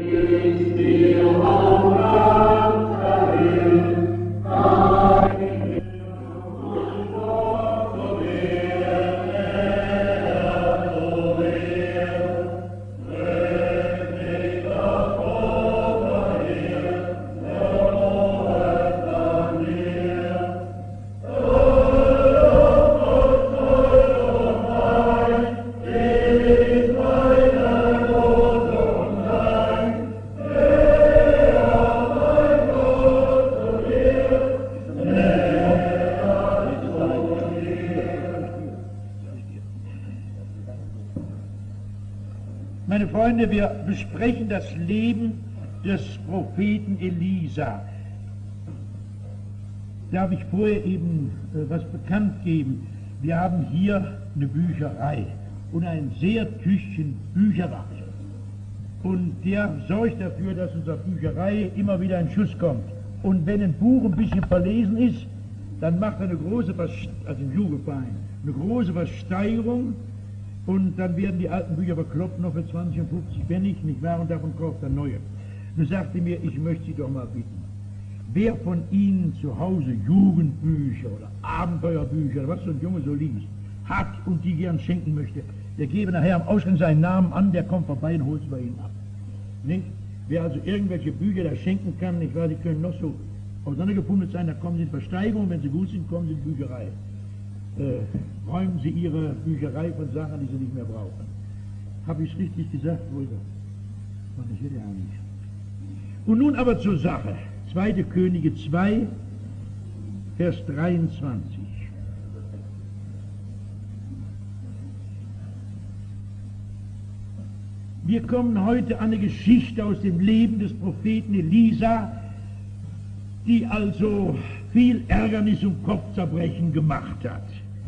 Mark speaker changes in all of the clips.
Speaker 1: Meine Freunde, wir besprechen das Leben des Propheten Elisa. Darf ich vorher eben was bekannt geben? Wir haben hier eine Bücherei und ein sehr tüchtigen Bücherwart. Und der sorgt dafür, dass unserer Bücherei immer wieder ein Schuss kommt. Und wenn ein Buch ein bisschen verlesen ist, dann macht er eine große, also im Jugendverein, eine große Versteigerung. Und dann werden die alten Bücher bekloppt noch für 20 und 50 Pfennig, nicht wahr? Und davon kauft er neue. Nun sagte mir, ich möchte Sie doch mal bitten, wer von Ihnen zu Hause Jugendbücher oder Abenteuerbücher, oder was so ein Junge so liest, hat und die gern schenken möchte, der gebe nachher am Ausgang seinen Namen an, der kommt vorbei und holt es bei Ihnen ab. Nicht? Wer also irgendwelche Bücher da schenken kann, nicht wahr, die können noch so auseinandergepummelt sein, da kommen Sie in Versteigerung, wenn sie gut sind, kommen Sie in Bücherei. Räumen Sie Ihre Bücherei von Sachen, die Sie nicht mehr brauchen. Habe ich es richtig gesagt? Wo ist er? Ich hätte ja nicht. Und nun aber zur Sache. 2. Könige 2, Vers 23. Wir kommen heute an eine Geschichte aus dem Leben des Propheten Elisa, die also viel Ärgernis und Kopfzerbrechen gemacht hat.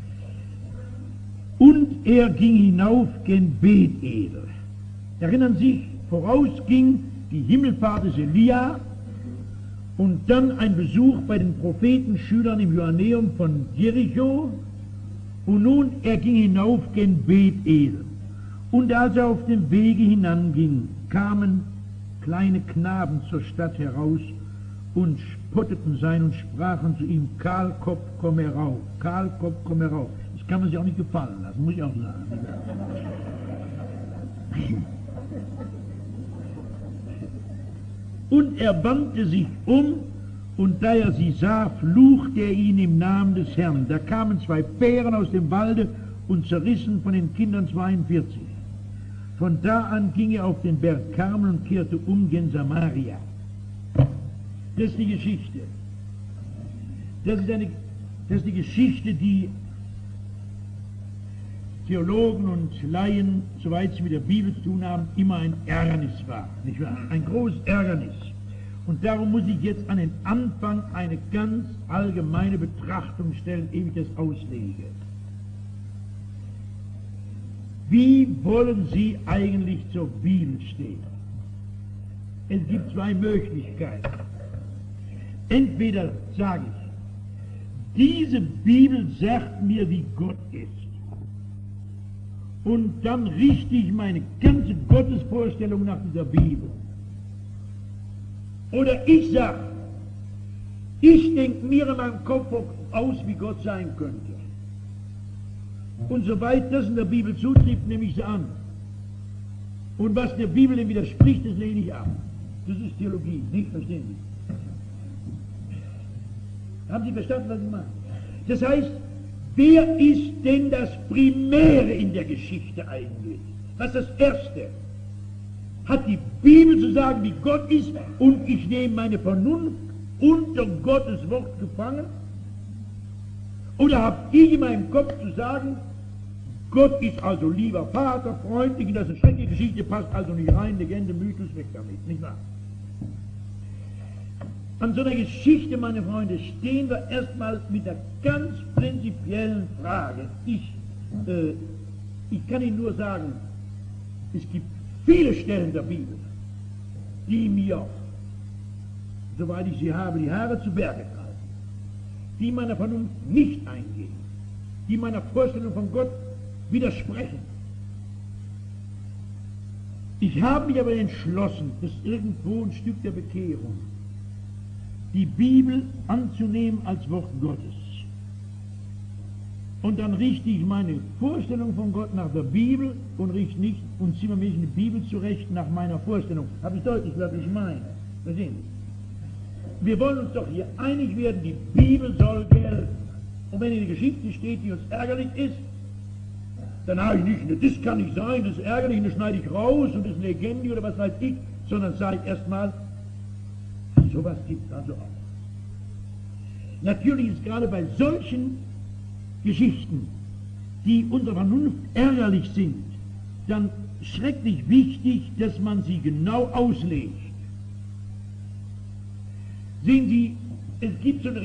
Speaker 1: Und er ging hinauf gen Bethel. Erinnern Sie sich, vorausging die Himmelfahrt des Elia und dann ein Besuch bei den Prophetenschülern im Johanneum von Jericho. Und nun, er ging hinauf gen Bethel. Und als er auf dem Wege hinanging, kamen kleine Knaben zur Stadt heraus und spotteten sein und sprachen zu ihm, Kahlkopf, komm herauf, Kahlkopf, komm herauf. Das kann man sich auch nicht gefallen lassen, muss ich auch sagen. Und er wandte sich um, und da er sie sah, fluchte er ihn im Namen des Herrn. Da kamen 2 Bären aus dem Walde und zerrissen von den Kindern 42. Von da an ging er auf den Berg Karmel und kehrte um gen Samaria. Das ist die Geschichte. Das ist die Geschichte, die Theologen und Laien, soweit sie mit der Bibel zu tun haben, immer ein Ärgernis war. Nicht wahr? Ein großes Ärgernis. Und darum muss ich jetzt an den Anfang eine ganz allgemeine Betrachtung stellen, ehe ich das auslege. Wie wollen Sie eigentlich zur Bibel stehen? Es gibt 2 Möglichkeiten. Entweder sage ich, diese Bibel sagt mir, wie Gott ist. Und dann richte ich meine ganze Gottesvorstellung nach dieser Bibel. Oder ich sage, ich denke mir in meinem Kopf aus, wie Gott sein könnte. Und soweit das in der Bibel zutrifft, nehme ich sie an. Und was der Bibel dem widerspricht, das lehne ich ab. Das ist Theologie, nicht? Verstehen Sie? Haben Sie verstanden, was ich meine? Das heißt, wer ist denn das Primäre in der Geschichte eigentlich? Was ist das Erste? Hat die Bibel zu sagen, wie Gott ist, und ich nehme meine Vernunft unter Gottes Wort gefangen? Oder habe ich in meinem Kopf zu sagen, Gott ist also lieber Vater, freundlich, und das ist eine schreckliche Geschichte, passt also nicht rein, Legende, Mythos, weg damit, nicht wahr? An so einer Geschichte, meine Freunde, stehen wir erstmal mit der ganz prinzipiellen Frage. Ich kann Ihnen nur sagen, es gibt viele Stellen der Bibel, die mir, soweit ich sie habe, die Haare zu Berge treiben, die meiner Vernunft nicht eingehen, die meiner Vorstellung von Gott widersprechen. Ich habe mich aber entschlossen, das ist irgendwo ein Stück der Bekehrung, die Bibel anzunehmen als Wort Gottes. Und dann richte ich meine Vorstellung von Gott nach der Bibel und richte nicht und ziehe mir die Bibel zurecht nach meiner Vorstellung. Habe ich deutlich, was ich meine? Verstehen Sie? Wir wollen uns doch hier einig werden, die Bibel soll gelten. Und wenn in der Geschichte steht, die uns ärgerlich ist, dann habe ich nicht, das kann nicht sein, das ist ärgerlich, das schneide ich raus und das ist eine Legende oder was weiß ich, sondern sage ich erstmal, sowas gibt es also auch. Natürlich ist gerade bei solchen Geschichten, die unserer Vernunft ärgerlich sind, dann schrecklich wichtig, dass man sie genau auslegt. Sehen Sie, es gibt so eine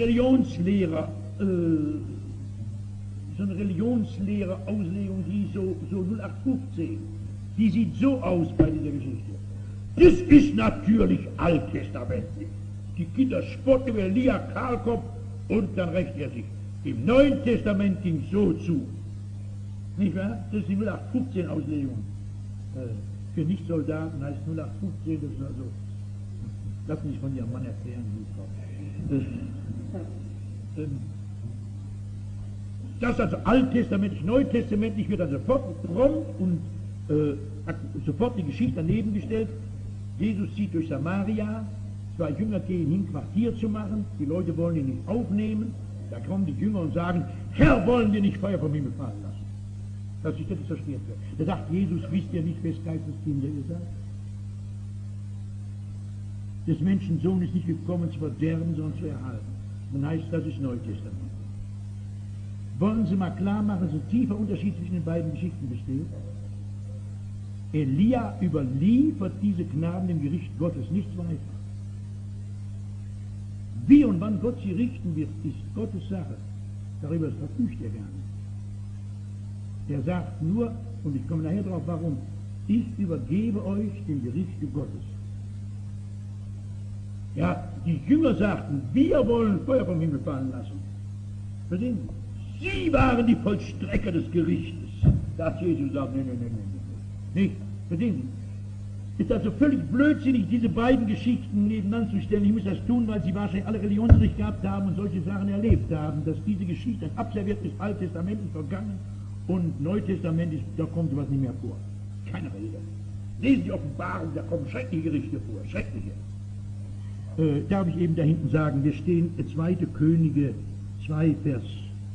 Speaker 1: Religionslehre-Auslegung, die so 0815, die sieht so aus bei dieser Geschichte. Das ist natürlich alttestamentlich. Die Kinder spotten über Elia Kahlkopf und dann rächt er sich. Im Neuen Testament ging es so zu. Nicht wahr? Das ist die 0815 Auslegung. Für Nichtsoldaten heißt 0815, das ist also, lass mich von Ihrem Mann erklären, das also alttestamentlich, neutestamentlich wird also sofort prompt und sofort die Geschichte daneben gestellt. Jesus zieht durch Samaria, 2 Jünger gehen hin, Quartier zu machen, die Leute wollen ihn nicht aufnehmen, da kommen die Jünger und sagen, Herr, wollen wir nicht Feuer vom Himmel fallen lassen, dass die Städte zerstört wird. Da sagt Jesus, wisst ihr nicht, wes Geisteskinder ihr seid? Des Menschensohn ist nicht gekommen zu verderben, sondern zu erhalten. Dann heißt das ist Neutestament. Wollen Sie mal klar machen, dass ein tiefer Unterschied zwischen den beiden Geschichten besteht? Elia überliefert diese Knaben dem Gericht Gottes, nichts weiter. Wie und wann Gott sie richten wird, ist Gottes Sache. Darüber verfügt er gar nicht. Er sagt nur, und ich komme nachher darauf, warum, ich übergebe euch dem Gerichte Gottes. Ja, die Jünger sagten, wir wollen Feuer vom Himmel fallen lassen. Verstehen Sie? Sie waren die Vollstrecker des Gerichtes. Da hat Jesus gesagt, nein. Nicht? Verstehen Sie? Ist also völlig blödsinnig, diese beiden Geschichten nebeneinander zu stellen. Ich muss das tun, weil Sie wahrscheinlich alle Religionsunterricht gehabt haben und solche Sachen erlebt haben, dass diese Geschichte abserviert ist, Altes Testament ist vergangen und Neutestament ist, da kommt sowas nicht mehr vor. Keine Rede. Lesen die Offenbarung, da kommen schreckliche Gerichte vor, schreckliche. Darf ich eben da hinten sagen, wir stehen 2. Könige 2 Vers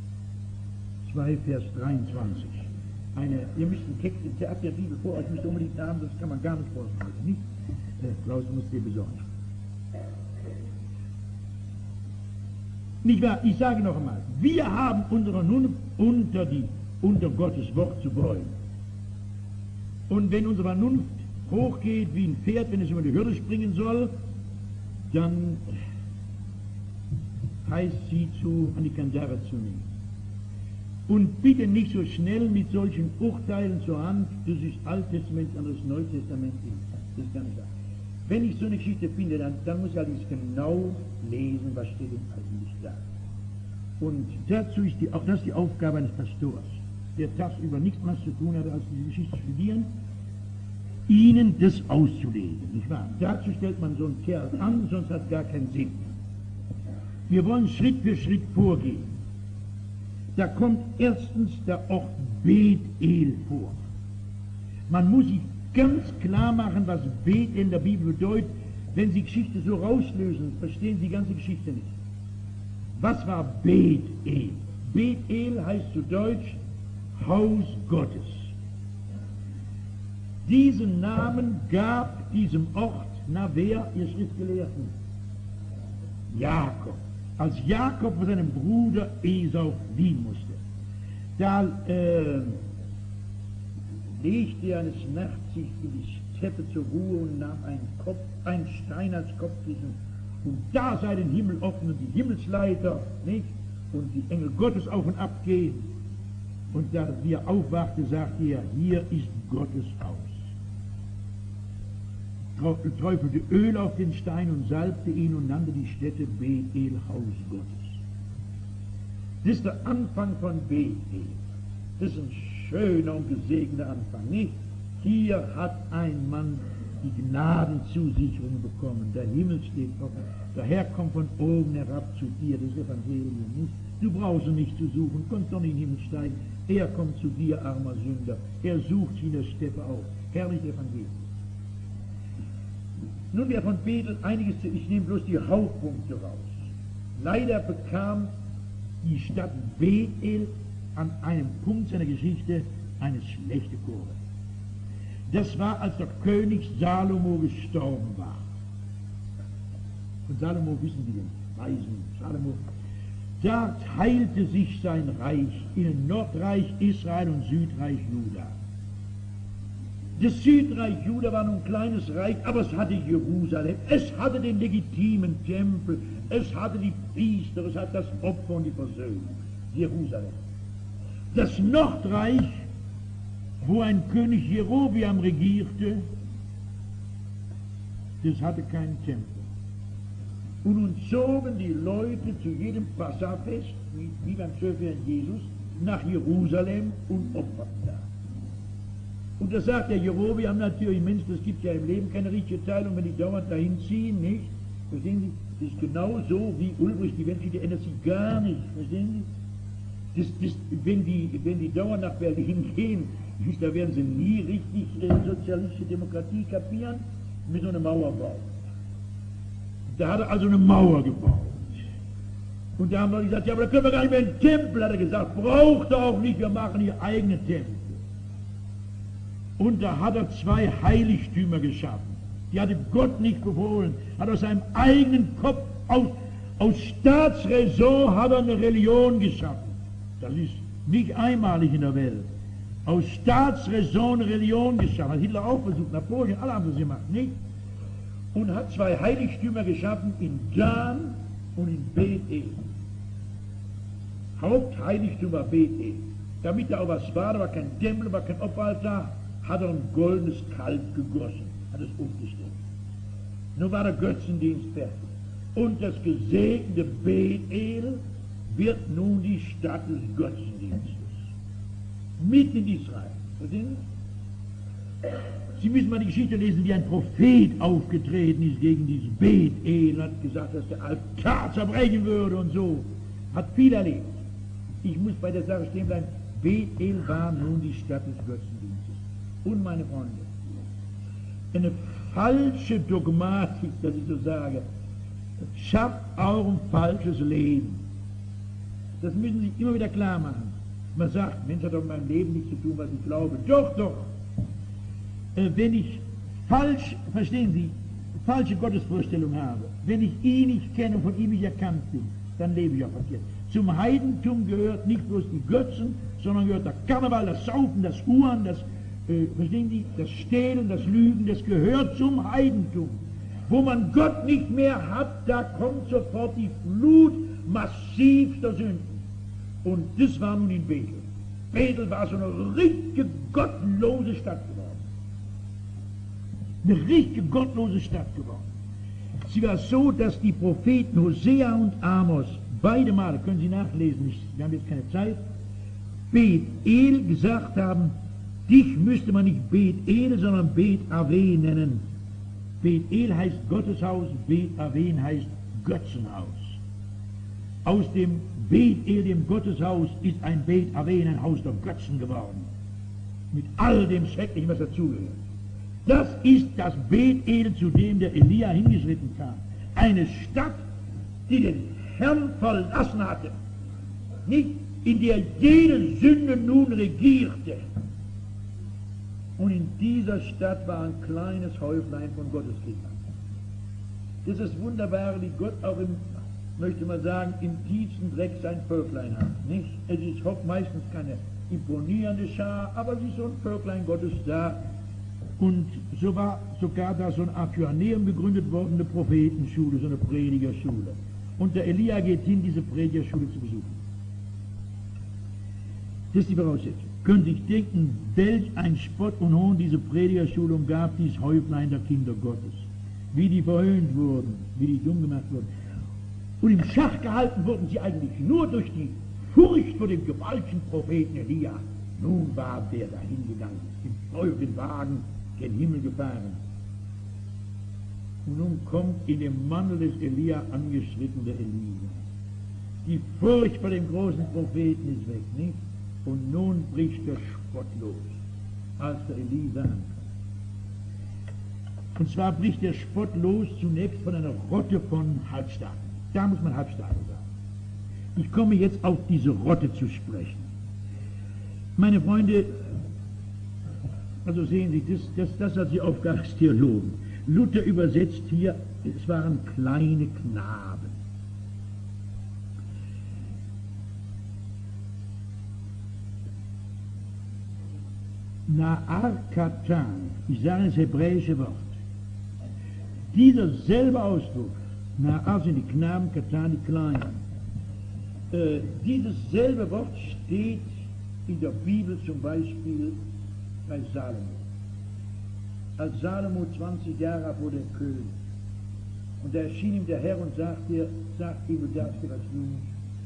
Speaker 1: 23. Ihr müsst einen Text in der Bibel vor euch müsst unbedingt haben, das kann man gar nicht vorbereiten, nicht? Klaus, du musst dir besorgen. Nicht wahr? Ich sage noch einmal, wir haben unsere nun unter Gottes Wort zu beugen. Und wenn unsere Vernunft hochgeht wie ein Pferd, wenn es über die Hürde springen soll, dann heißt sie an die Kandare zu nehmen. Und bitte nicht so schnell mit solchen Urteilen zur Hand, das ist Alttestament, anderes Neutestament. Das kann ich sagen. Wenn ich so eine Geschichte finde, dann muss ich allerdings genau lesen, was steht denn eigentlich da. Und dazu ist auch das die Aufgabe eines Pastors, der tagsüber nichts mehr zu tun hat, als diese Geschichte zu studieren, ihnen das auszulegen, nicht wahr? Dazu stellt man so einen Kerl an, sonst hat es gar keinen Sinn. Wir wollen Schritt für Schritt vorgehen. Da kommt erstens der Ort Bethel vor. Man muss sich ganz klar machen, was Bethel in der Bibel bedeutet. Wenn Sie Geschichte so rauslösen, verstehen Sie die ganze Geschichte nicht. Was war Bethel? Bethel heißt zu Deutsch Haus Gottes. Diesen Namen gab diesem Ort, wer, ihr Schriftgelehrten? Jakob. Als Jakob von seinem Bruder Esau fliehen musste, da legte er eines Nachts sich in die Steppe zur Ruhe und nahm einen Stein als Kopfkissen, und da sei den Himmel offen und die Himmelsleiter, nicht? Und die Engel Gottes auf und ab gehen. Und da wie er aufwachte, sagte er, hier ist Gottes Haus. Träufelte Öl auf den Stein und salbte ihn und nannte die Stätte Bethel, Haus Gottes. Das ist der Anfang von Bethel. Das ist ein schöner und gesegneter Anfang, nicht? Hier hat ein Mann die Gnadenzusicherung bekommen. Der Himmel steht offen. Der Herr kommt von oben herab zu dir. Das Evangelium nicht. Du brauchst ihn nicht zu suchen. Kommst doch nicht in den Himmel steigen. Er kommt zu dir, armer Sünder. Er sucht sie in der Steppe auf. Herrlich Evangelium. Nun, wer von Bethel einiges, ich nehme bloß die Hauptpunkte raus. Leider bekam die Stadt Bethel an einem Punkt seiner Geschichte eine schlechte Kurve. Das war, als der König Salomo gestorben war. Und Salomo wissen Sie den Weisen, Salomo. Da teilte sich sein Reich in Nordreich Israel und Südreich Juda. Das Südreich Juda war nun ein kleines Reich, aber es hatte Jerusalem, es hatte den legitimen Tempel, es hatte die Priester, es hatte das Opfer und die Versöhnung. Jerusalem. Das Nordreich, wo ein König Jerobeam regierte, das hatte keinen Tempel. Und nun zogen die Leute zu jedem Passafest, wie beim 12-jährigen Jesus, nach Jerusalem und opferten da. Und da sagt der Jerobeam natürlich, Mensch, das gibt ja im Leben keine richtige Teilung, wenn die dauernd dahin ziehen, nicht? Verstehen Sie? Das ist genau so wie Ulbricht, die Welt, die ändert sich gar nicht, verstehen Sie? Wenn die dauernd nach Berlin gehen, da werden sie nie richtig sozialistische Demokratie kapieren, mit so einer Mauer bauen. Da hat er also eine Mauer gebaut. Und da haben wir gesagt, ja, aber da können wir gar nicht mehr einen Tempel, hat er gesagt, braucht er auch nicht, wir machen hier eigene Tempel. Und da hat er 2 Heiligtümer geschaffen. Die hatte Gott nicht befohlen, hat aus seinem eigenen Kopf, aus Staatsräson hat er eine Religion geschaffen. Das ist nicht einmalig in der Welt. Aus Staatsräson eine Religion geschaffen. Hat Hitler auch versucht, Napoleon, alle haben das gemacht, nicht? Und hat 2 Heiligtümer geschaffen in Dan und in Bethel. Hauptheiligtum war Bethel. Damit da auch was war, da war kein Tempel, war kein Opferaltar, hat er ein goldenes Kalb gegossen, hat es umgestellt. Nun war der Götzendienst fertig. Und das gesegnete Bethel wird nun die Stadt des Götzendienstes. Mitten in Israel. Verstehen Sie? Sie müssen mal die Geschichte lesen, wie ein Prophet aufgetreten ist gegen dieses Bethel, hat gesagt, dass der Altar zerbrechen würde und so. Hat viel erlebt. Ich muss bei der Sache stehen bleiben. Bethel war nun die Stadt des Götzendienstes. Und meine Freunde, eine falsche Dogmatik, dass ich so sage, schafft auch ein falsches Leben. Das müssen Sie immer wieder klar machen. Man sagt, Mensch, hat doch mit meinem Leben nichts zu tun, was ich glaube. Doch, doch. Wenn ich verstehen Sie, falsche Gottesvorstellung habe, wenn ich ihn nicht kenne und von ihm nicht erkannt bin, dann lebe ich auch verkehrt. Zum Heidentum gehört nicht bloß die Götzen, sondern gehört der Karneval, das Saufen, das Huren, das, verstehen Sie, das Stehlen, das Lügen, das gehört zum Heidentum. Wo man Gott nicht mehr hat, da kommt sofort die Flut massivster Sünden. Und das war nun in Bethel. Bethel war so eine richtige gottlose Stadt geworden. Eine richtige gottlose Stadt geworden. Sie war so, dass die Propheten Hosea und Amos beide Male, können Sie nachlesen, wir haben jetzt keine Zeit, Bethel gesagt haben, dich müsste man nicht Bethel, sondern Bet-Aven nennen. Bethel heißt Gotteshaus, Bet-Aven heißt Götzenhaus. Aus dem Bethel, dem Gotteshaus, ist ein Bet-Aven, ein Haus der Götzen geworden. Mit all dem Schrecklichen, was dazugehört. Das ist das Bethel, zu dem der Elia hingeschritten kam. Eine Stadt, die den Herrn verlassen hatte. Nicht, in der jede Sünde nun regierte. Und in dieser Stadt war ein kleines Häuflein von Gotteskindern. Das ist wunderbar, wie Gott auch möchte man sagen, im tiefsten Dreck sein Völklein hat. Nicht? Es ist meistens keine imponierende Schar, aber es ist so ein Völklein Gottes da. Und so war sogar da so eine Art für Ernährung gegründet worden, eine Prophetenschule, so eine Predigerschule. Und der Elia geht hin, diese Predigerschule zu besuchen. Das ist die Voraussetzung. Könnte ich denken, welch ein Spott und Hohn diese Predigerschule umgab, dieses Häuflein der Kinder Gottes. Wie die verhöhnt wurden, wie die dumm gemacht wurden. Und im Schach gehalten wurden sie eigentlich nur durch die Furcht vor dem gewaltigen Propheten Elia. Nun war der dahin gegangen, im feurigen Wagen gen Himmel gefahren. Und nun kommt in dem Mantel des Elia angeschritten der Elisa. Die Furcht vor dem großen Propheten ist weg, nicht? Und nun bricht der Spott los, als der Elisa ankommt. Und zwar bricht der Spott los zunächst von einer Rotte von Halbstarken. Da muss man Halbstarke sagen. Ich komme jetzt auf diese Rotte zu sprechen. Meine Freunde, also sehen Sie, das hat die Aufgabe des Theologen. Luther übersetzt hier, es waren kleine Knaben. Na'ar Katan, ich sage das hebräische Wort. Dieser selbe Ausdruck, Na'ar sind die Knaben, Katan die Kleinen. Dieses selbe Wort steht in der Bibel zum Beispiel bei Salomo. Als Salomo 20 Jahre wurde König. Und da erschien ihm der Herr und sagte ihm, du darfst dir was tun.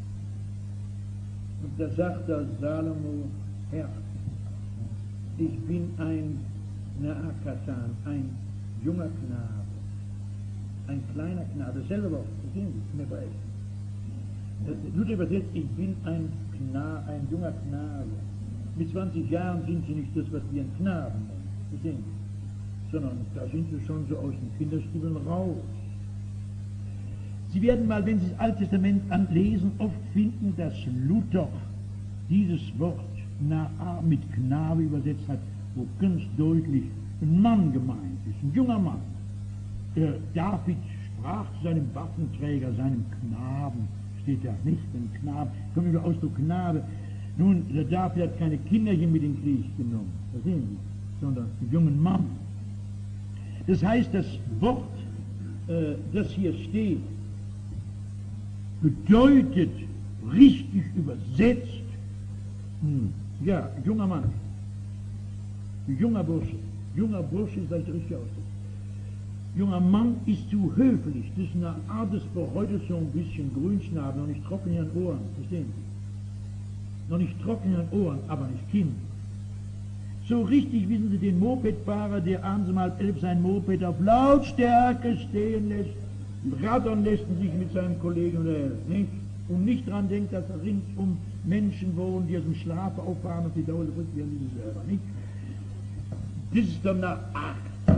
Speaker 1: Und da sagt der Salomo, Herr, ich bin ein Na'akatan, ein junger Knabe, ein kleiner Knabe, dasselbe Wort, verstehen Sie, in Hebräisch. Luther übersetzt, ich bin ein junger Knabe. Mit 20 Jahren sind Sie nicht das, was wir einen Knaben nennen, verstehen Sie, sondern da sind Sie schon so aus den Kinderstiefeln raus. Sie werden mal, wenn Sie das Alte Testament anlesen, oft finden, dass Luther dieses Wort Na'ar mit Knabe übersetzt hat, wo ganz deutlich ein Mann gemeint ist, ein junger Mann. David sprach zu seinem Waffenträger, seinem Knaben, steht da nicht, ein Knabe, kommt über Ausdruck Knabe. Nun, der David hat keine Kinderchen mit in den Krieg genommen, verstehen Sie, sondern einen jungen Mann. Das heißt, das Wort, das hier steht, bedeutet, richtig übersetzt, ja, junger Mann, junger Bursche ist vielleicht der richtige Ausdruck. Junger Mann ist zu höflich, das ist eine Art, das heute so ein bisschen Grünschnabel, noch nicht trocken in den Ohren, verstehen Sie? Noch nicht trocken in den Ohren, aber nicht Kind. So richtig wissen Sie den Mopedfahrer, der abends um 10:30 sein Moped auf Lautstärke stehen lässt, rattern lässt und sich mit seinem Kollegen unterhält, nicht? Und nicht daran denkt, dass da ringsum Menschen wohnen, die aus dem Schlaf auffahren und die Dauer drückt, wie sie selber, nicht? Das ist dann eine Art.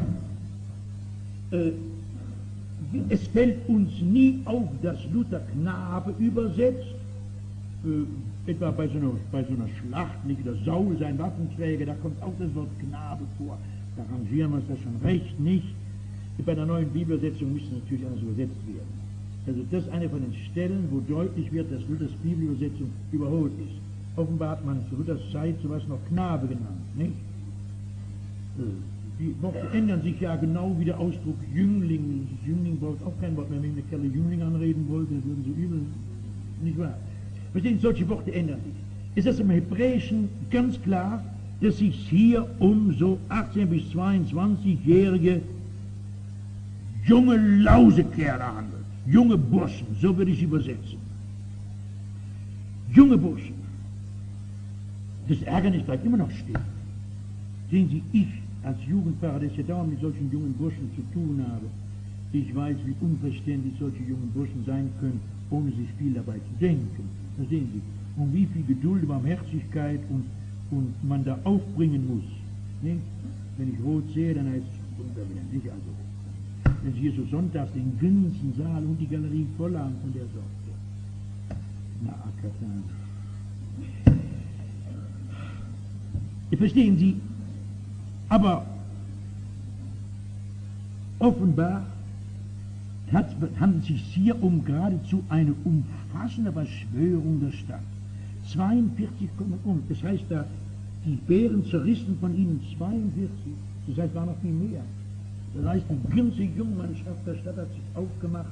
Speaker 1: Es fällt uns nie auf, dass Luther Knabe übersetzt, etwa bei so einer Schlacht, nicht der Saul, sein Waffenträger, da kommt auch das Wort Knabe vor, da rangieren wir uns das schon recht nicht. Bei der neuen Bibelübersetzung müsste es natürlich anders übersetzt werden. Also das ist eine von den Stellen, wo deutlich wird, dass Luthers Bibelübersetzung überholt ist. Offenbar hat man zu Luthers Zeit sowas noch Knabe genannt, nicht? Die Worte ändern sich ja genau wie der Ausdruck Jüngling. Jüngling braucht auch kein Wort mehr, wenn eine Kerle Jüngling anreden wollte, das würden sie übel, nicht wahr? Verstehen, solche Worte ändern sich. Ist das im Hebräischen ganz klar, dass sich hier um so 18- bis 22-jährige junge Lausekerle handelt. Junge Burschen, so würde ich es übersetzen. Junge Burschen. Das Ärgernis bleibt immer noch stehen. Sehen Sie, ich als Jugendpfarrer, der ja dauernd mit solchen jungen Burschen zu tun habe, ich weiß, wie unverständlich solche jungen Burschen sein können, ohne sich viel dabei zu denken. Verstehen Sie? Und wie viel Geduld, Barmherzigkeit und man da aufbringen muss. Nicht? Wenn ich rot sehe, dann heißt es runter wieder, nicht also. Wenn Sie hier so sonntags den ganzen Saal und die Galerie voll haben von der Sorte. Na, Akatan. Verstehen Sie? Aber offenbar handelt es sich hier um geradezu eine umfassende Verschwörung der Stadt. 42 kommen um. Das heißt, da die Bären zerrissen von ihnen 42. Das heißt, war noch viel mehr. Das heißt, die ganze Jungmannschaft der Stadt hat sich aufgemacht,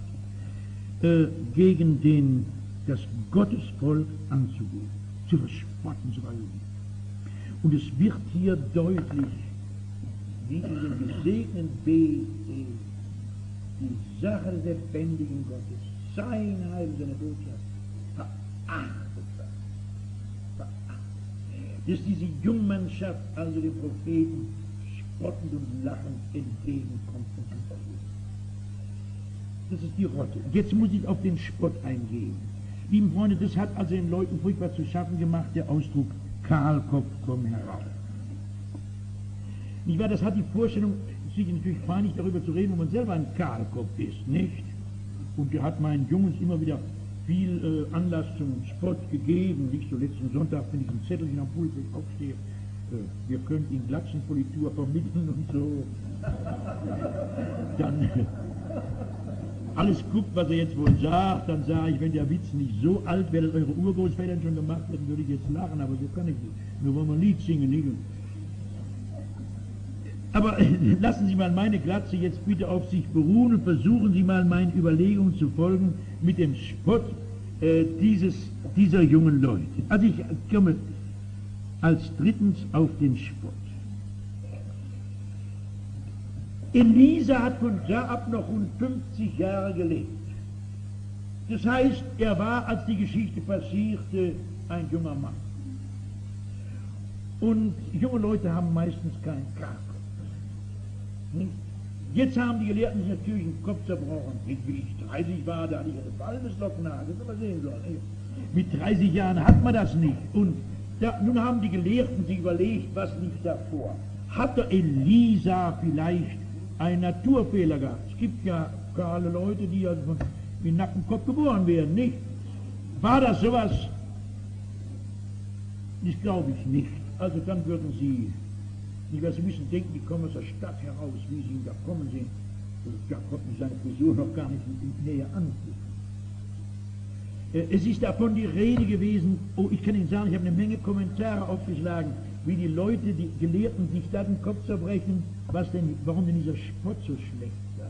Speaker 1: gegen das Gottesvolk anzugehen, zu verspotten, zu verüben. Und es wird hier deutlich, wie in dem gesegneten beten, die Sache des lebendigen Gottes, sein Heil, seine Botschaft, verachtet wird. dass diese Jungmannschaft also den Propheten spottend und lachend entgegenkommt und ihn versucht. Das ist die Rotte. Jetzt muss ich auf den Spott eingehen. Lieben Freunde, das hat also den Leuten furchtbar zu schaffen gemacht, der Ausdruck Kahlkopf, komm heraus. Nicht wahr, das hat die Vorstellung, es ist natürlich peinlich darüber zu reden, wo man selber ein Kahlkopf ist, nicht? Und der hat meinen Jungs immer wieder viel Anlass zum Spott gegeben, nicht so letzten Sonntag, wenn ich ein Zettelchen am Pulpit aufstehe, wir können Ihnen Glatzenpolitur vermitteln und so. Dann alles guckt, was er jetzt wohl sagt, dann sage ich, wenn der Witz nicht so alt wäre, dass eure Urgroßväter schon gemacht hätten, würde ich jetzt lachen, aber so kann ich nicht. Nur wollen wir ein Lied singen, nicht? Aber lassen Sie mal meine Glatze jetzt bitte auf sich beruhen und versuchen Sie mal meinen Überlegungen zu folgen mit dem Spott dieser jungen Leute. Also ich komme als drittens auf den Spott. Elisa hat von da ab noch rund 50 Jahre gelebt. Das heißt, er war, als die Geschichte passierte, ein junger Mann. Und junge Leute haben meistens keinen Kahlkopf. Jetzt haben die Gelehrten sich natürlich einen Kopf zerbrochen. Wie ich 30 war, da hatte ich eine Walnusslockennase, das haben wir sehen sollen. Mit 30 Jahren hat man das nicht. Und nun haben die Gelehrten sich überlegt, was liegt davor. Hatte Elisa vielleicht einen Naturfehler gehabt? Es gibt ja kahle Leute, die also mit nacktem Kopf geboren werden, nicht? War das sowas? Das glaube ich nicht. Also dann würden Sie, Sie müssen denken, die kommen aus der Stadt heraus, wie Sie da kommen sehen. Da konnten Sie seine Frisur noch gar nicht näher angucken. Es ist davon die Rede gewesen, ich kann Ihnen sagen, ich habe eine Menge Kommentare aufgeschlagen, wie die Leute, die Gelehrten, sich da den Kopf zerbrechen, warum denn dieser Spott so schlecht sei.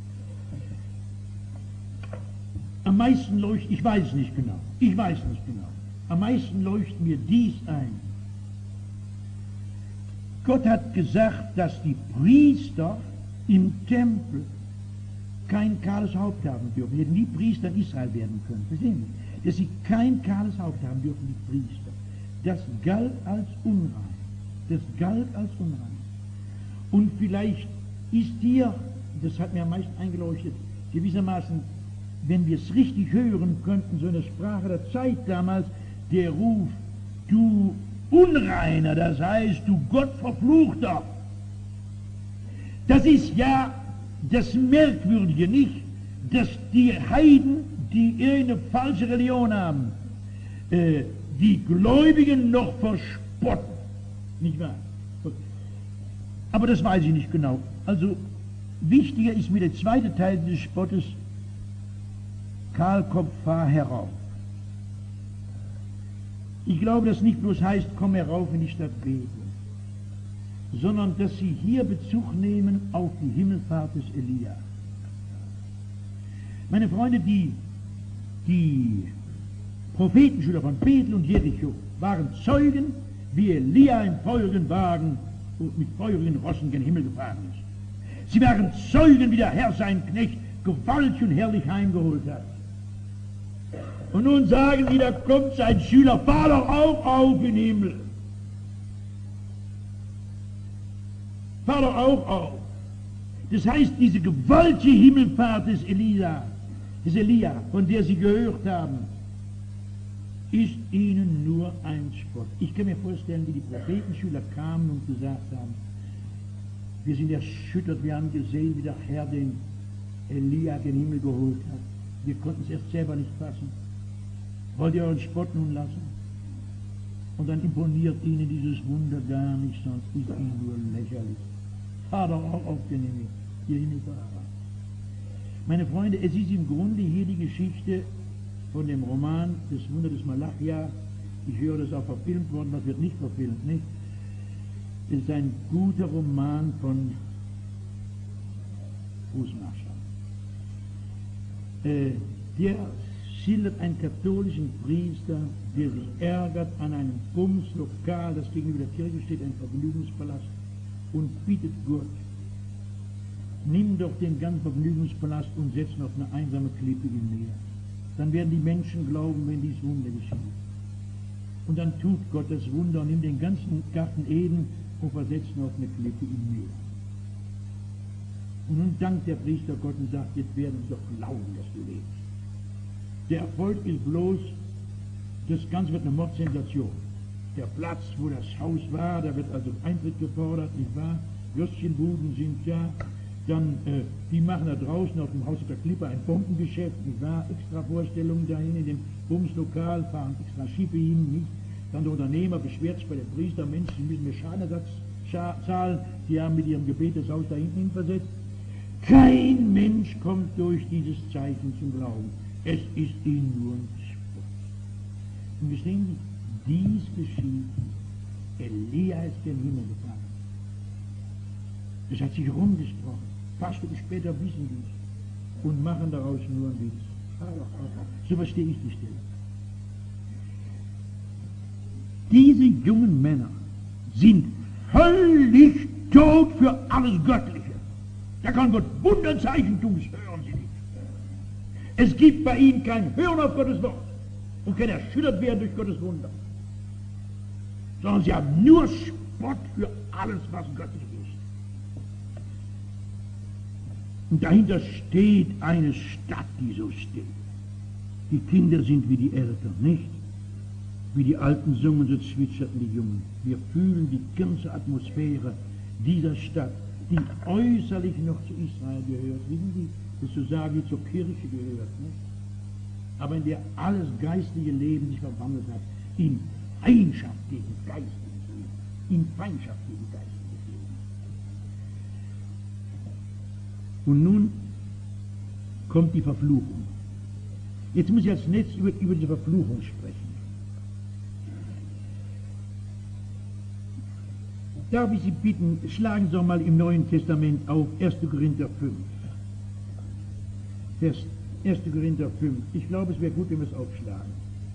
Speaker 1: Am meisten leuchtet, ich weiß es nicht genau, am meisten leuchtet mir dies ein. Gott hat gesagt, dass die Priester im Tempel kein kahles Haupt haben dürfen. Die hätten nie Priester in Israel werden können. Verstehen Sie? Dass sie kein kahles Haupt haben dürfen, die Priester. Das galt als unrein. Und vielleicht ist hier, das hat mir am meisten eingeleuchtet, gewissermaßen, wenn wir es richtig hören könnten, so eine Sprache der Zeit damals, der Ruf, du Unreiner, das heißt, du Gottverfluchter. Das ist ja das Merkwürdige, nicht? Dass die Heiden, die irgendeine falsche Religion haben, die Gläubigen noch verspotten. Nicht wahr? Aber das weiß ich nicht genau. Also, wichtiger ist mir der zweite Teil des Spottes, Kahlkopf, fahr herauf. Ich glaube, dass nicht bloß heißt, komm herauf in die Stadt Bethel, sondern dass sie hier Bezug nehmen auf die Himmelfahrt des Elia. Meine Freunde, die Prophetenschüler von Bethel und Jericho waren Zeugen, wie Elia im feurigen Wagen und mit feurigen Rossen gen Himmel gefahren ist. Sie waren Zeugen, wie der Herr seinen Knecht gewaltig und herrlich heimgeholt hat. Und nun sagen sie, da kommt sein Schüler, fahr doch auch auf in den Himmel. Fahr doch auch auf. Das heißt, diese gewaltige Himmelfahrt des Elia, von der sie gehört haben, ist ihnen nur ein Spott. Ich kann mir vorstellen, wie die Prophetenschüler kamen und gesagt haben, wir sind erschüttert, wir haben gesehen, wie der Herr den Elia gen Himmel geholt hat. Wir konnten es erst selber nicht fassen. Wollt ihr euren Spott nun lassen? Und dann imponiert ihnen dieses Wunder gar nicht, sonst ist ihnen nur lächerlich. Fahr doch auch auf den Himmel, ihr Himmelfahrer. Meine Freunde, es ist im Grunde hier die Geschichte von dem Roman Das Wunder des Malachia. Ich höre, das auch verfilmt worden, das wird nicht verfilmt, nicht? Es ist ein guter Roman von Fußmarschall. Der schildert einen katholischen Priester, der sich ärgert an einem Bumslokal, das gegenüber der Kirche steht, ein Vergnügungspalast, und bittet Gott, nimm doch den ganzen Vergnügungspalast und setz ihn auf eine einsame Klippe im Meer. Dann werden die Menschen glauben, wenn dies Wunder geschieht. Und dann tut Gott das Wunder und nimmt den ganzen Garten Eden und versetzt ihn auf eine Klippe im Meer. Und nun dankt der Priester Gott und sagt, jetzt werden sie doch glauben, dass du lebst. Der Erfolg ist bloß, das Ganze wird eine Mordsensation. Der Platz, wo das Haus war, da wird also Eintritt gefordert, nicht wahr? Würstchenbuden sind da. Dann, die machen da draußen auf dem Haus der Klippe ein Bombengeschäft, nicht wahr? Extra Vorstellungen dahin in dem Bumslokal, fahren extra Schiffe hin, nicht? Dann der Unternehmer beschwert sich bei dem Priester, Mensch, sie müssen mir Schadenersatz zahlen, die haben mit ihrem Gebet das Haus da hinten hin versetzt. Kein Mensch kommt durch dieses Zeichen zum Glauben. Es ist ihnen nur ein Spott. Und wir sehen, dies geschieht. Elia ist gen Himmel gefahren. Das hat sich rumgesprochen. Ein paar Stunden später wissen die es und machen daraus nur einen Witz. So verstehe ich die Stelle. Diese jungen Männer sind völlig tot für alles Göttliche. Da kann Gott Wunderzeichen tun, das hören sie nicht. Es gibt bei ihnen kein Hören auf Gottes Wort und kein erschüttert werden durch Gottes Wunder, sondern sie haben nur Spott für alles, was göttlich ist. Und dahinter steht eine Stadt, die so steht. Die Kinder sind wie die Eltern, nicht? Wie die Alten sungen, so zwitscherten die Jungen. Wir fühlen die ganze Atmosphäre dieser Stadt, die äußerlich noch zu Israel gehört, wissen Sie, das sozusagen zur Kirche gehört, nicht? Aber in der alles geistige Leben sich verwandelt hat, in Feindschaft gegen geistiges Leben, in Feindschaft gegen geistiges Leben. Und nun kommt die Verfluchung. Jetzt muss ich als nächstes über diese Verfluchung sprechen. Darf ich Sie bitten, schlagen Sie doch mal im Neuen Testament auf 1. Korinther 5. 1. Korinther 5. Ich glaube, es wäre gut, wenn wir es aufschlagen.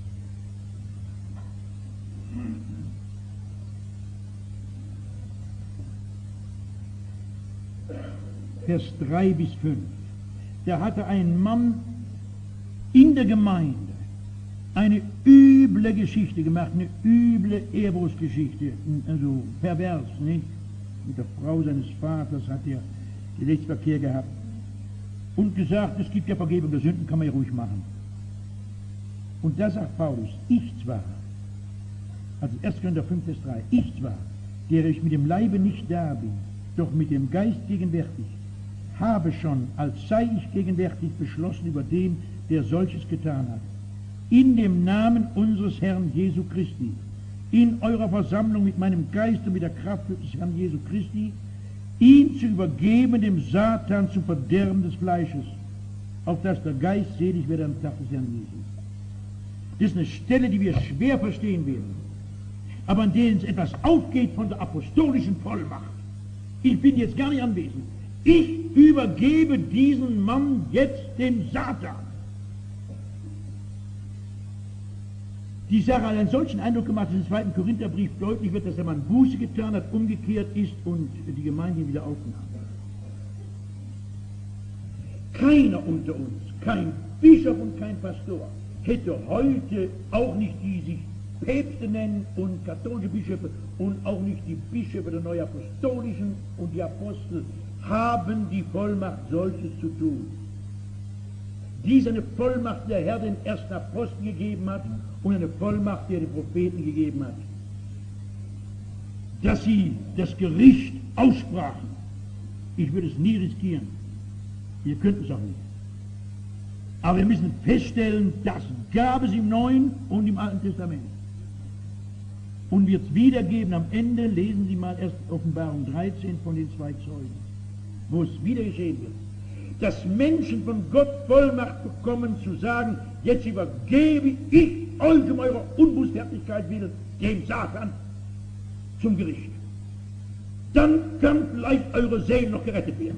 Speaker 1: Vers 3 bis 5. Da hatte ein Mann in der Gemeinde eine üble Geschichte gemacht, eine üble Ehebrustgeschichte, also pervers, nicht? Mit der Frau seines Vaters hat er Geschlechtsverkehr gehabt und gesagt, es gibt ja Vergebung der Sünden, kann man ja ruhig machen. Und da sagt Paulus, ich zwar, also 1. Korinther 5, Vers 3, ich zwar, der ich mit dem Leibe nicht da bin, doch mit dem Geist gegenwärtig, habe schon, als sei ich gegenwärtig, beschlossen über den, der solches getan hat, in dem Namen unseres Herrn Jesu Christi, in eurer Versammlung mit meinem Geist und mit der Kraft des Herrn Jesu Christi, ihn zu übergeben dem Satan zum Verderben des Fleisches, auf dass der Geist selig werde am Tag des Herrn Jesu. Das ist eine Stelle, die wir schwer verstehen werden, aber an der es etwas aufgeht von der apostolischen Vollmacht. Ich bin jetzt gar nicht anwesend. Ich übergebe diesen Mann jetzt dem Satan. Die Sache hat einen solchen Eindruck gemacht, dass im 2. Korintherbrief deutlich wird, dass der Mann Buße getan hat, umgekehrt ist und die Gemeinde ihn wieder aufnahm. Keiner unter uns, kein Bischof und kein Pastor, hätte heute, auch nicht die sich Päpste nennen und katholische Bischöfe und auch nicht die Bischöfe der Neuapostolischen und die Apostel, haben die Vollmacht, solches zu tun. Dies eine Vollmacht, der Herr den ersten Apostel gegeben hat und eine Vollmacht, der den Propheten gegeben hat. Dass sie das Gericht aussprachen, ich würde es nie riskieren. Wir könnten es auch nicht. Aber wir müssen feststellen, das gab es im Neuen und im Alten Testament. Und wird es wiedergeben am Ende, lesen Sie mal erst Offenbarung 13 von den 2 Zeugen, wo es wieder geschehen wird. Dass Menschen von Gott Vollmacht bekommen zu sagen, jetzt übergebe ich euch um eurer Unbußfertigkeit willen dem Satan zum Gericht. Dann kann vielleicht eure Seele noch gerettet werden.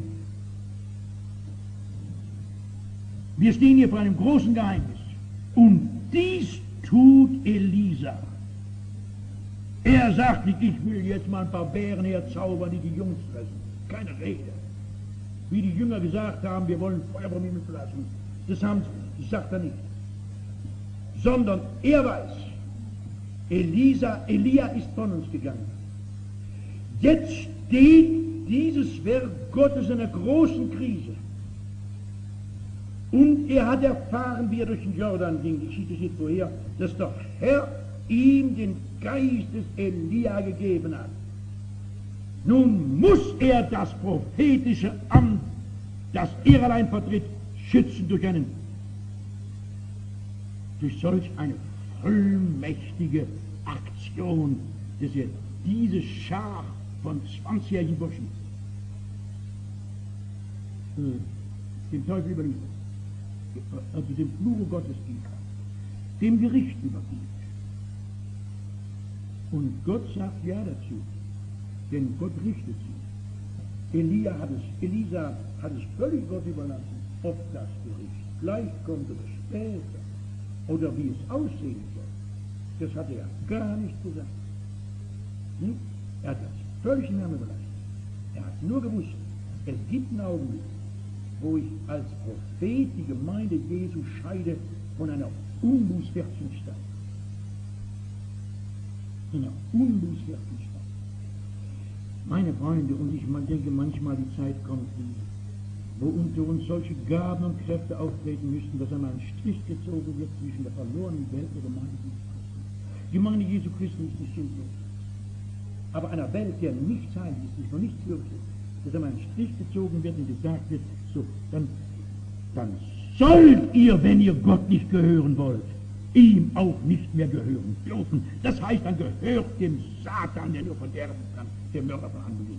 Speaker 1: Wir stehen hier vor einem großen Geheimnis. Und dies tut Elisa. Er sagt nicht, ich will jetzt mal ein paar Bären herzaubern, die die Jungs fressen. Keine Rede. Wie die Jünger gesagt haben, wir wollen Feuer vom Himmel lassen. Das sagt er nicht. Sondern er weiß, Elia ist von uns gegangen. Jetzt steht dieses Werk Gottes in einer großen Krise. Und er hat erfahren, wie er durch den Jordan ging, die Geschichte steht vorher, dass der Herr ihm den Geist des Elia gegeben hat. Nun muss er das prophetische Amt, das er allein vertritt, schützen durch solch eine vollmächtige Aktion, dass er diese Schar von 20-jährigen Burschen dem Teufel überliefert, also dem Fluche Gottes gibt, dem Gericht übergibt. Und Gott sagt ja dazu, denn Gott richtet sie. Elisa hat es völlig Gott überlassen, ob das Gericht gleich kommt oder später, oder wie es aussehen soll. Das hat er gar nicht gesagt. Er hat das völlig in Namen überlassen. Er hat nur gewusst, es gibt einen Augenblick, wo ich als Prophet die Gemeinde Jesu scheide von einer unbußfertigen Stadt. Einer unbußfertigen Stadt. Meine Freunde, und ich denke manchmal, die Zeit kommt, wo unter uns solche Gaben und Kräfte auftreten müssten, dass einmal ein Strich gezogen wird zwischen der verlorenen Welt der Gemeinde Jesu Christi. Die Gemeinde Jesu Christi ist nicht sündlos. Aber einer Welt, der nichts heilig ist, nicht nur nichts fürchtet, dass einmal ein Strich gezogen wird und gesagt wird, so, dann sollt ihr, wenn ihr Gott nicht gehören wollt, ihm auch nicht mehr gehören dürfen. Das heißt, dann gehört dem Satan, der nur verderben kann, der Mörder von Anbeginn.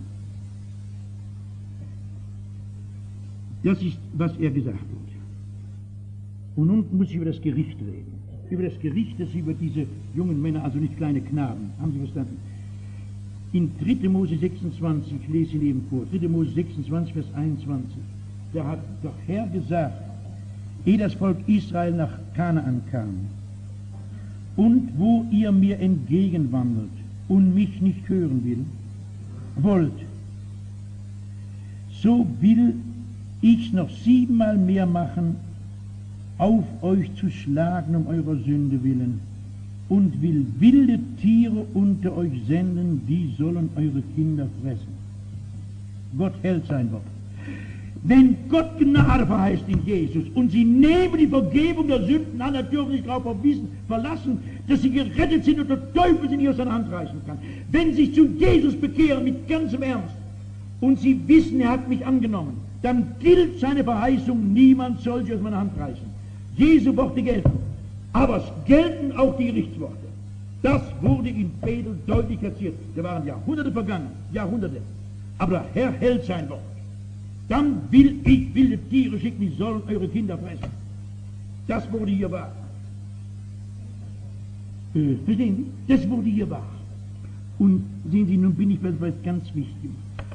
Speaker 1: Das ist, was er gesagt hat. Und nun muss ich über das Gericht reden. Über das Gericht, das über diese jungen Männer, also nicht kleine Knaben, haben Sie verstanden? In 3. Mose 26, ich lese ihn eben vor, 3. Mose 26, Vers 21, da hat der Herr gesagt, ehe das Volk Israel nach Kanaan kam, und wo ihr mir entgegenwandelt und mich nicht hören wollt, so will ich noch 7-mal mehr machen, auf euch zu schlagen um eurer Sünde willen, und will wilde Tiere unter euch senden, die sollen eure Kinder fressen. Gott hält sein Wort. Wenn Gott Gnade verheißt in Jesus und sie nehmen die Vergebung der Sünden an, dann dürfen sie sich darauf verlassen, dass sie gerettet sind und der Teufel sie nicht aus seiner Hand reißen kann. Wenn sie sich zu Jesus bekehren mit ganzem Ernst und sie wissen, er hat mich angenommen, dann gilt seine Verheißung, niemand soll sie aus meiner Hand reißen. Jesu Worte gelten, aber es gelten auch die Gerichtsworte. Das wurde in Bethel deutlich erzählt. Da waren Jahrhunderte vergangen, Jahrhunderte. Aber der Herr hält sein Wort. Dann will ich wilde Tiere schicken, die sollen eure Kinder fressen. Das wurde hier wahr. Verstehen Sie? Das wurde hier wahr. Und sehen Sie, nun bin ich bei etwas ganz Wichtigem.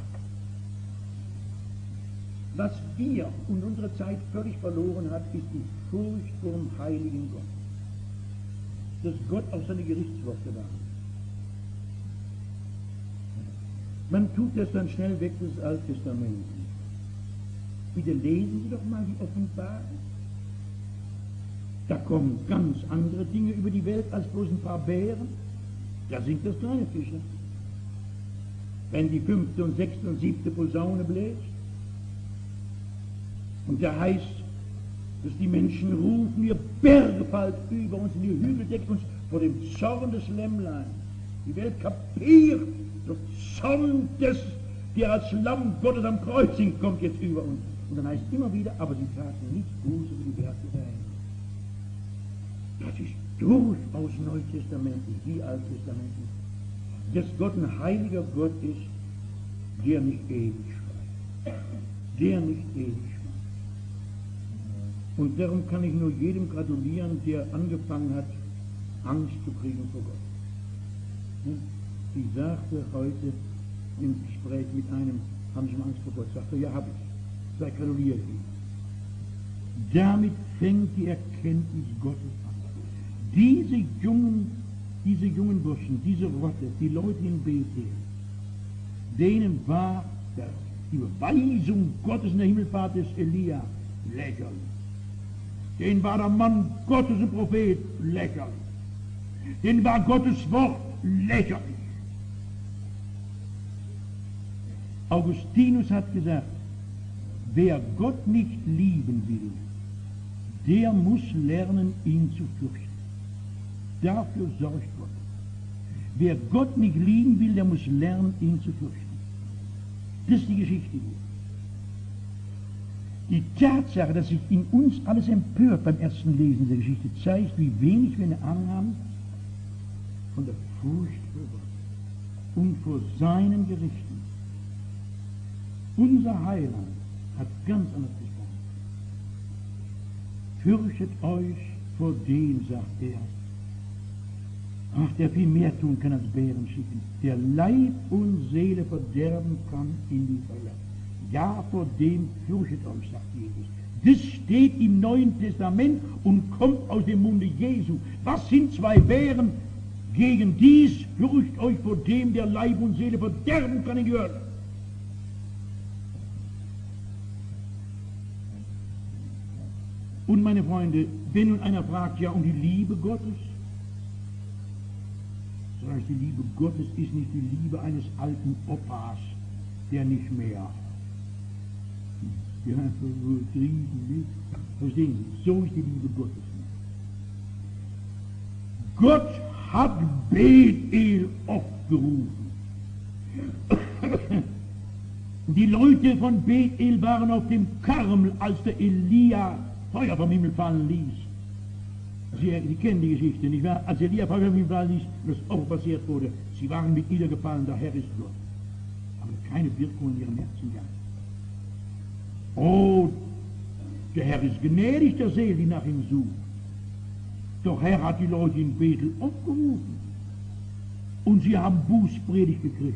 Speaker 1: Was wir und unsere Zeit völlig verloren hat, ist die Furcht vor dem heiligen Gott. Dass Gott auf seine Gerichtsworte war. Man tut das dann schnell weg, das Alte Testament. Bitte lesen Sie doch mal die Offenbarung. Da kommen ganz andere Dinge über die Welt als bloß ein paar Bären. Da singt das kleine Fische. Wenn die 5. und 6. und 7. Posaune bläst. Und da heißt, dass die Menschen rufen, ihr Berge fallt über uns, und die Hügel deckt uns vor dem Zorn des Lämmlein. Die Welt kapiert, der Zorn des, der als Lamm Gottes am Kreuz hing, kommt jetzt über uns. Und dann heißt immer wieder, aber sie taten nicht Buße für die Werke der Engel. Das ist durchaus neutestamentlich wie alttestamentlich. Dass Gott ein heiliger Gott ist, der nicht ewig schweigt. Der nicht ewig schweigt. Und darum kann ich nur jedem gratulieren, der angefangen hat, Angst zu kriegen vor Gott. Ich sagte heute im Gespräch mit einem, haben Sie mal Angst vor Gott? Sagte, ja, habe ich. Sei gratuliert ihm. Damit fängt die Erkenntnis Gottes an. Diese jungen Burschen, diese Rotte, die Leute in Bethel, denen war die Beweisung Gottes in der Himmelfahrt des Elia lächerlich. Denen war der Mann Gottes und Prophet lächerlich. Denn war Gottes Wort lächerlich. Augustinus hat gesagt, wer Gott nicht lieben will, der muss lernen, ihn zu fürchten. Dafür sorgt Gott. Wer Gott nicht lieben will, der muss lernen, ihn zu fürchten. Das ist die Geschichte hier. Die Tatsache, dass sich in uns alles empört beim ersten Lesen der Geschichte, zeigt, wie wenig wir eine Ahnung haben von der Furcht vor Gott und vor seinen Gerichten. Unser Heiland hat ganz anders gesprochen. Fürchtet euch vor dem, sagt er. Ach, der viel mehr tun kann als Bären schicken, der Leib und Seele verderben kann in die Hölle. Ja, vor dem fürchtet euch, sagt Jesus. Das steht im Neuen Testament und kommt aus dem Munde Jesu. Was sind zwei Bären gegen dies? Fürchtet euch vor dem, der Leib und Seele verderben kann in die Hölle. Und meine Freunde, wenn nun einer fragt, ja, um die Liebe Gottes, so heißt, die Liebe Gottes ist nicht die Liebe eines alten Opas, der nicht mehr, ja, so trieben nicht. Verstehen Sie, so ist die Liebe Gottes nicht. Gott hat Bethel aufgerufen. Die Leute von Bethel waren auf dem Karmel, als der Elia Feuer vom Himmel fallen ließ. Sie kennen die Geschichte, nicht wahr? Als Elia Feuer vom Himmel fallen ließ und das Opfer versehrt wurde, sie waren mit niedergefallen, der Herr ist Gott. Aber keine Wirkung in ihrem Herzen gehabt. Oh, der Herr ist gnädig der Seele, die nach ihm sucht. Doch Herr hat die Leute in Bethel aufgerufen. Und sie haben Bußpredigt gekriegt.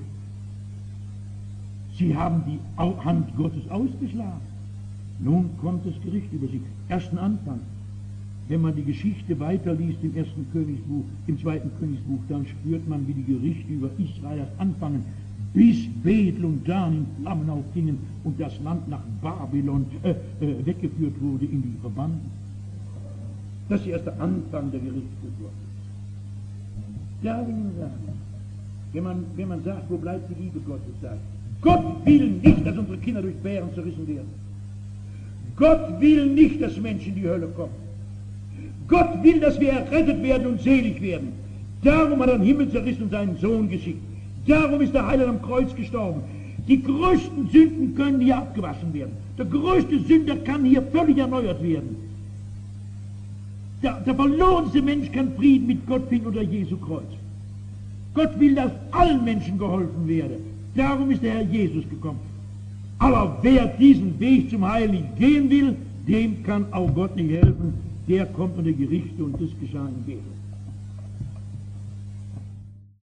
Speaker 1: Sie haben die Hand Gottes ausgeschlagen. Nun kommt das Gericht über sie. Ersten Anfang. Wenn man die Geschichte weiterliest im ersten Königsbuch, im zweiten Königsbuch, dann spürt man, wie die Gerichte über Israel erst anfangen, bis Bethel und Dan in Flammen aufgingen und das Land nach Babylon weggeführt wurde in die Verbannung. Das ist erst der Anfang der Gerichte Gottes. Darf ich Ihnen sagen, wenn man sagt, wo bleibt die Liebe Gottes, sagt, Gott will nicht, dass unsere Kinder durch Bären zerrissen werden. Gott will nicht, dass Menschen in die Hölle kommen. Gott will, dass wir errettet werden und selig werden. Darum hat er den Himmel zerrissen und seinen Sohn geschickt. Darum ist der Heiland am Kreuz gestorben. Die größten Sünden können hier abgewaschen werden. Der größte Sünder kann hier völlig erneuert werden. Der verlorenste Mensch kann Frieden mit Gott finden unter Jesu Kreuz. Gott will, dass allen Menschen geholfen werde. Darum ist der Herr Jesus gekommen. Aber wer diesen Weg zum Heil nicht gehen will, dem kann auch Gott nicht helfen. Der kommt unter Gerichte und das geschah in Bethel.